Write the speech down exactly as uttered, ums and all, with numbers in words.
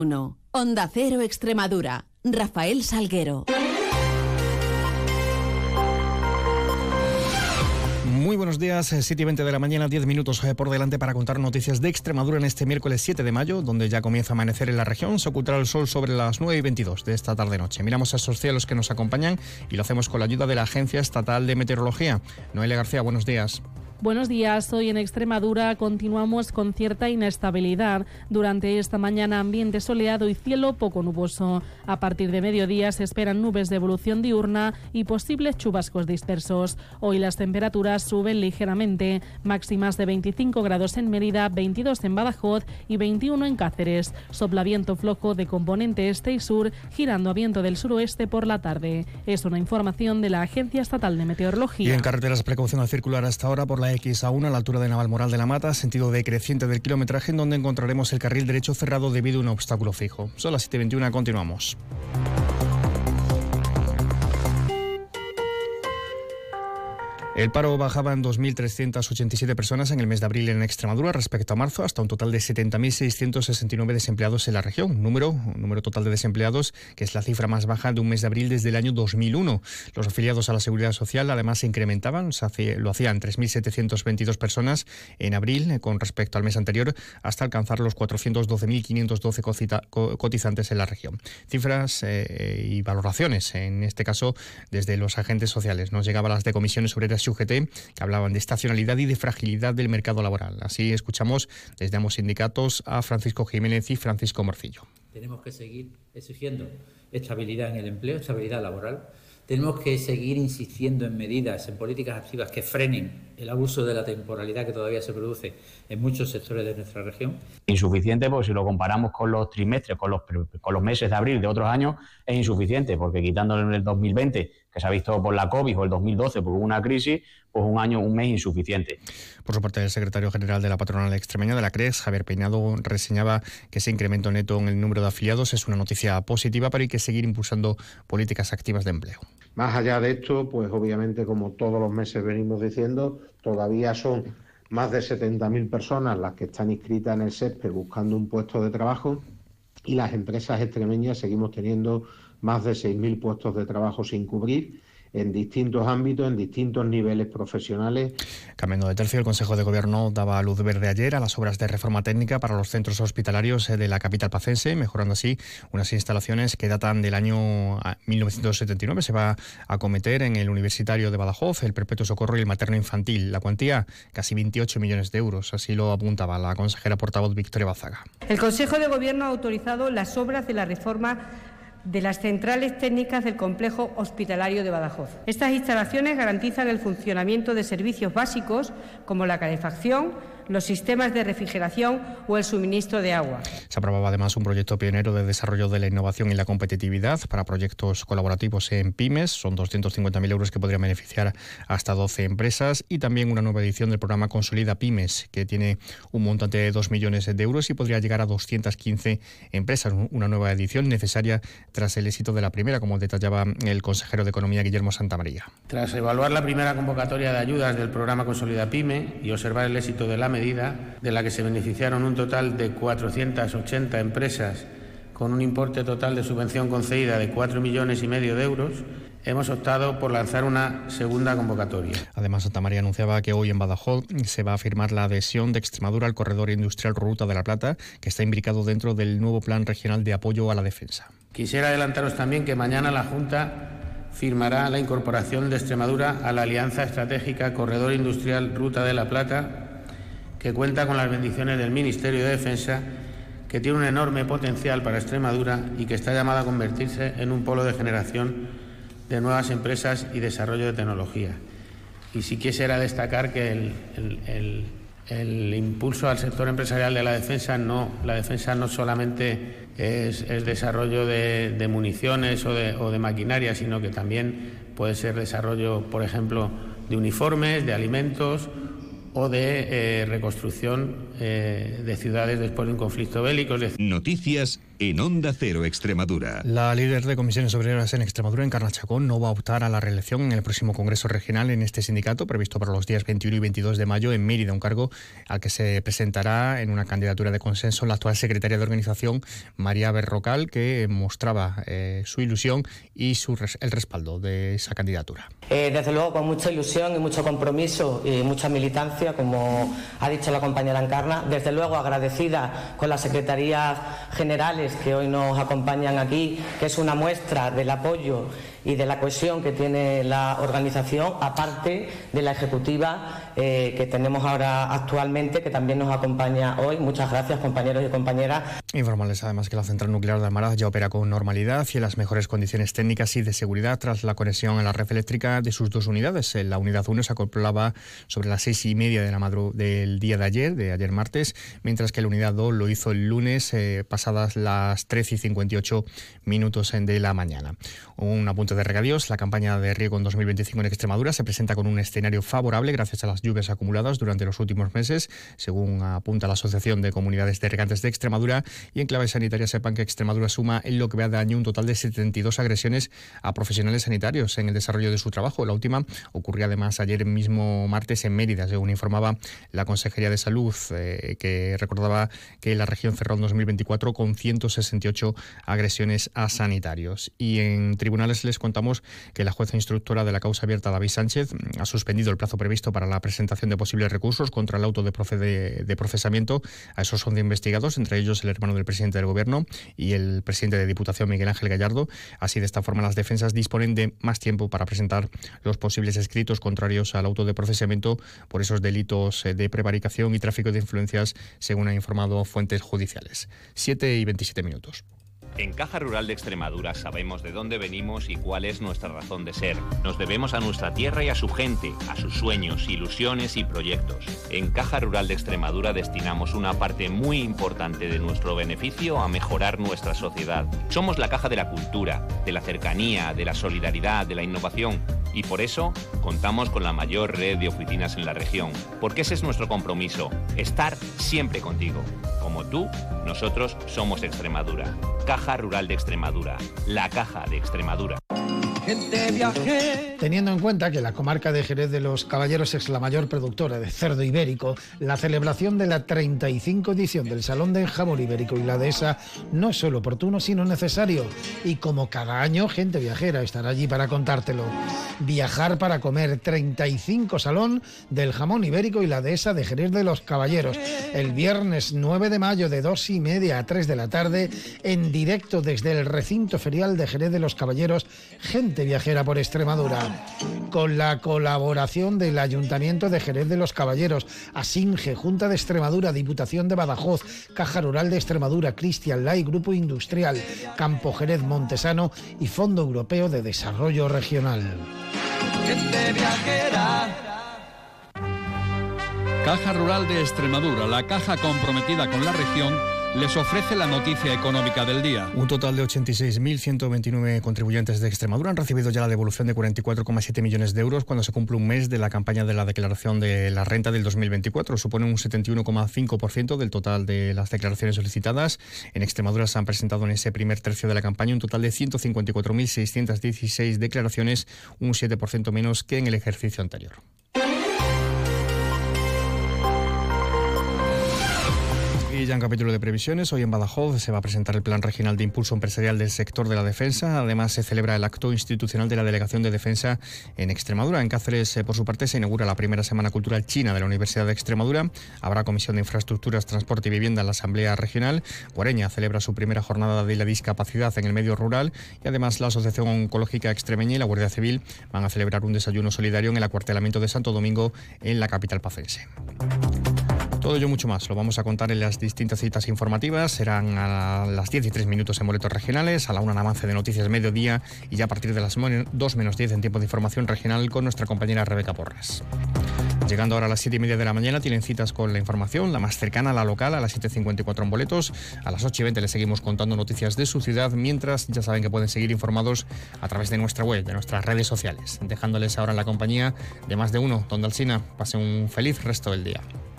uno. Onda Cero Extremadura. Rafael Salguero. Muy buenos días, siete y veinte de la mañana, diez minutos por delante para contar noticias de Extremadura en este miércoles siete de mayo, donde ya comienza a amanecer en la región. Se ocultará el sol sobre las nueve y veintidós de esta tarde-noche. Miramos a esos cielos que nos acompañan y lo hacemos con la ayuda de la Agencia Estatal de Meteorología. Noelia García, buenos días. Buenos días. Hoy en Extremadura continuamos con cierta inestabilidad. Durante esta mañana ambiente soleado y cielo poco nuboso. A partir de mediodía se esperan nubes de evolución diurna y posibles chubascos dispersos. Hoy las temperaturas suben ligeramente, máximas de veinticinco grados en Mérida, veintidós en Badajoz y veintiuno en Cáceres. Sopla viento flojo de componente este y sur, girando a viento del suroeste por la tarde. Es una información de la Agencia Estatal de Meteorología. Y en carreteras, precaución al circular hasta ahora por la X A uno a la altura de Navalmoral de la Mata, sentido decreciente del kilometraje, en donde encontraremos el carril derecho cerrado debido a un obstáculo fijo. Son las siete y veintiuno, continuamos. El paro bajaba en dos mil trescientas ochenta y siete personas en el mes de abril en Extremadura respecto a marzo, hasta un total de setenta mil seiscientos sesenta y nueve desempleados en la región. Número, número total de desempleados que es la cifra más baja de un mes de abril desde el año dos mil uno. Los afiliados a la Seguridad Social además se incrementaban, se hacía, lo hacían tres mil setecientos veintidós personas en abril con respecto al mes anterior, hasta alcanzar los cuatrocientos doce mil quinientos doce cotizantes en la región. Cifras eh, y valoraciones, en este caso desde los agentes sociales. Nos llegaban las de comisiones obreras y U G T, que hablaban de estacionalidad y de fragilidad del mercado laboral. Así escuchamos desde ambos sindicatos a Francisco Jiménez y Francisco Morcillo. Tenemos que seguir exigiendo estabilidad en el empleo, estabilidad laboral. Tenemos que seguir insistiendo en medidas, en políticas activas que frenen el abuso de la temporalidad que todavía se produce en muchos sectores de nuestra región. Insuficiente, porque si lo comparamos con los trimestres, con los, con los meses de abril de otros años, es insuficiente, porque quitándole el dos mil veinte, que se ha visto por la COVID, o el dos mil doce por una crisis, pues un año, un mes insuficiente. Por su parte, el secretario general de la patronal extremeña de la C R E S, Javier Peinado, reseñaba que ese incremento neto en el número de afiliados es una noticia positiva, pero hay que seguir impulsando políticas activas de empleo. Más allá de esto, pues obviamente, como todos los meses venimos diciendo, todavía son más de setenta mil personas las que están inscritas en el SESPE buscando un puesto de trabajo, y las empresas extremeñas seguimos teniendo más de seis mil puestos de trabajo sin cubrir en distintos ámbitos, en distintos niveles profesionales. Cambiando de tercio, el Consejo de Gobierno daba luz verde ayer a las obras de reforma técnica para los centros hospitalarios de la capital pacense, mejorando así unas instalaciones que datan del año mil novecientos setenta y nueve. Se va a acometer en el Universitario de Badajoz, el Perpetuo Socorro y el Materno Infantil. La cuantía, casi veintiocho millones de euros, así lo apuntaba la consejera portavoz Victoria Bazaga. El Consejo de Gobierno ha autorizado las obras de la reforma de las centrales técnicas del complejo hospitalario de Badajoz. Estas instalaciones garantizan el funcionamiento de servicios básicos como la calefacción, los sistemas de refrigeración o el suministro de agua. Se aprobaba además un proyecto pionero de desarrollo de la innovación y la competitividad para proyectos colaborativos en pymes. Son doscientos cincuenta mil euros que podrían beneficiar hasta doce empresas, y también una nueva edición del programa Consolida Pymes, que tiene un montante de dos millones de euros y podría llegar a doscientas quince empresas. Una nueva edición necesaria tras el éxito de la primera, como detallaba el consejero de Economía, Guillermo Santamaría. Tras evaluar la primera convocatoria de ayudas del programa Consolida Pyme y observar el éxito de la medida, de la que se beneficiaron un total de cuatrocientas ochenta empresas con un importe total de subvención concedida de cuatro millones y medio de euros, hemos optado por lanzar una segunda convocatoria. Además, Santamaría anunciaba que hoy en Badajoz se va a firmar la adhesión de Extremadura al corredor industrial Ruta de la Plata, que está imbricado dentro del nuevo Plan Regional de Apoyo a la Defensa. Quisiera adelantaros también que mañana la Junta firmará la incorporación de Extremadura a la Alianza Estratégica Corredor Industrial Ruta de la Plata, que cuenta con las bendiciones del Ministerio de Defensa, que tiene un enorme potencial para Extremadura y que está llamada a convertirse en un polo de generación de nuevas empresas y desarrollo de tecnología. Y sí quisiera destacar que el, el, el, el impulso al sector empresarial de la defensa no, la defensa no solamente es el desarrollo de, de municiones o de, o de maquinaria, sino que también puede ser desarrollo, por ejemplo, de uniformes, de alimentos o de eh, reconstrucción eh, de ciudades después de un conflicto bélico. Noticias en Onda Cero Extremadura. La líder de comisiones obreras en Extremadura, Encarna Chacón, no va a optar a la reelección en el próximo Congreso Regional en este sindicato, previsto para los días veintiuno y veintidós de mayo en Mérida, un cargo al que se presentará en una candidatura de consenso la actual secretaria de organización, María Berrocal, que mostraba eh, su ilusión y su res- el respaldo de esa candidatura. Eh, desde luego con mucha ilusión y mucho compromiso y mucha militancia, como ha dicho la compañera Encarna, desde luego agradecida con las secretarías generales que hoy nos acompañan aquí, que es una muestra del apoyo y de la cohesión que tiene la organización, aparte de la ejecutiva eh, que tenemos ahora actualmente, que también nos acompaña hoy. Muchas gracias, compañeros y compañeras. Informarles además que la central nuclear de Almaraz ya opera con normalidad y en las mejores condiciones técnicas y de seguridad tras la conexión a la red eléctrica de sus dos unidades. La unidad uno se acoplaba sobre las seis y media de la madru- del día de ayer, de ayer martes, mientras que la unidad dos lo hizo el lunes eh, pasadas las trece y cincuenta y ocho minutos de la mañana. Un apunte de regadíos: la campaña de riego en dos mil veinticinco en Extremadura se presenta con un escenario favorable gracias a las lluvias acumuladas durante los últimos meses, según apunta la Asociación de Comunidades de Regantes de Extremadura. Y en clave sanitaria sepan que Extremadura suma en lo que va de año un total de setenta y dos agresiones a profesionales sanitarios en el desarrollo de su trabajo. La última ocurrió además ayer mismo martes en Mérida, según informaba la Consejería de Salud, eh, que recordaba que la región cerró en dos mil veinticuatro con ciento sesenta y ocho agresiones a sanitarios. Y en tribunales les contamos que la jueza instructora de la causa abierta, David Sánchez, ha suspendido el plazo previsto para la presentación de posibles recursos contra el auto de, procede, de procesamiento a esos once investigados, entre ellos el hermano del presidente del Gobierno y el presidente de Diputación, Miguel Ángel Gallardo. Así, de esta forma, las defensas disponen de más tiempo para presentar los posibles escritos contrarios al auto de procesamiento por esos delitos de prevaricación y tráfico de influencias, según han informado fuentes judiciales. siete y veintisiete minutos. En Caja Rural de Extremadura sabemos de dónde venimos y cuál es nuestra razón de ser. Nos debemos a nuestra tierra y a su gente, a sus sueños, ilusiones y proyectos. En Caja Rural de Extremadura destinamos una parte muy importante de nuestro beneficio a mejorar nuestra sociedad. Somos la caja de la cultura, de la cercanía, de la solidaridad, de la innovación. Y por eso contamos con la mayor red de oficinas en la región. Porque ese es nuestro compromiso, estar siempre contigo. Como tú, nosotros somos Extremadura. Caja Rural de Extremadura, la caja de Extremadura. Teniendo en cuenta que la comarca de Jerez de los Caballeros es la mayor productora de cerdo ibérico, la celebración de la treinta y cinco edición del Salón del Jamón Ibérico y la Dehesa no es solo oportuno, sino necesario. Y como cada año, Gente Viajera estará allí para contártelo. Viajar para comer, treinta y cinco Salón del Jamón Ibérico y la Dehesa de Jerez de los Caballeros. El viernes nueve de mayo de dos y media a tres de la tarde, en directo desde el recinto ferial de Jerez de los Caballeros, Gente Viajera por Extremadura, con la colaboración del Ayuntamiento de Jerez de los Caballeros, Asinge, Junta de Extremadura, Diputación de Badajoz, Caja Rural de Extremadura, Christian Light, Grupo Industrial, Campo Jerez Montesano y Fondo Europeo de Desarrollo Regional. Gente Viajera. Caja Rural de Extremadura, la caja comprometida con la región, les ofrece la noticia económica del día. Un total de ochenta y seis mil ciento veintinueve contribuyentes de Extremadura han recibido ya la devolución de cuarenta y cuatro coma siete millones de euros cuando se cumple un mes de la campaña de la declaración de la renta del dos mil veinticuatro. Supone un setenta y uno coma cinco por ciento del total de las declaraciones solicitadas. En Extremadura se han presentado en ese primer tercio de la campaña un total de ciento cincuenta y cuatro mil seiscientos dieciséis declaraciones, un siete por ciento menos que en el ejercicio anterior. Y ya en capítulo de previsiones, hoy en Badajoz se va a presentar el Plan Regional de Impulso Empresarial del Sector de la Defensa. Además, se celebra el acto institucional de la Delegación de Defensa en Extremadura. En Cáceres, por su parte, se inaugura la primera Semana Cultural China de la Universidad de Extremadura. Habrá Comisión de Infraestructuras, Transporte y Vivienda en la Asamblea Regional. Guareña celebra su primera jornada de la discapacidad en el medio rural. Y además, la Asociación Oncológica Extremeña y la Guardia Civil van a celebrar un desayuno solidario en el acuartelamiento de Santo Domingo, en la capital pacense. Todo ello mucho más lo vamos a contar en las distintas citas informativas. Serán a las diez y tres minutos en boletos regionales, a la una en avance de noticias mediodía y ya a partir de las dos menos diez en tiempo de información regional con nuestra compañera Rebeca Porras. Llegando ahora a las siete y media de la mañana tienen citas con la información, la más cercana, la local, a las siete cincuenta y cuatro en boletos. A las ocho y veinte les seguimos contando noticias de su ciudad, mientras ya saben que pueden seguir informados a través de nuestra web, de nuestras redes sociales. Dejándoles ahora en la compañía de Más de Uno, donde Alsina pase un feliz resto del día.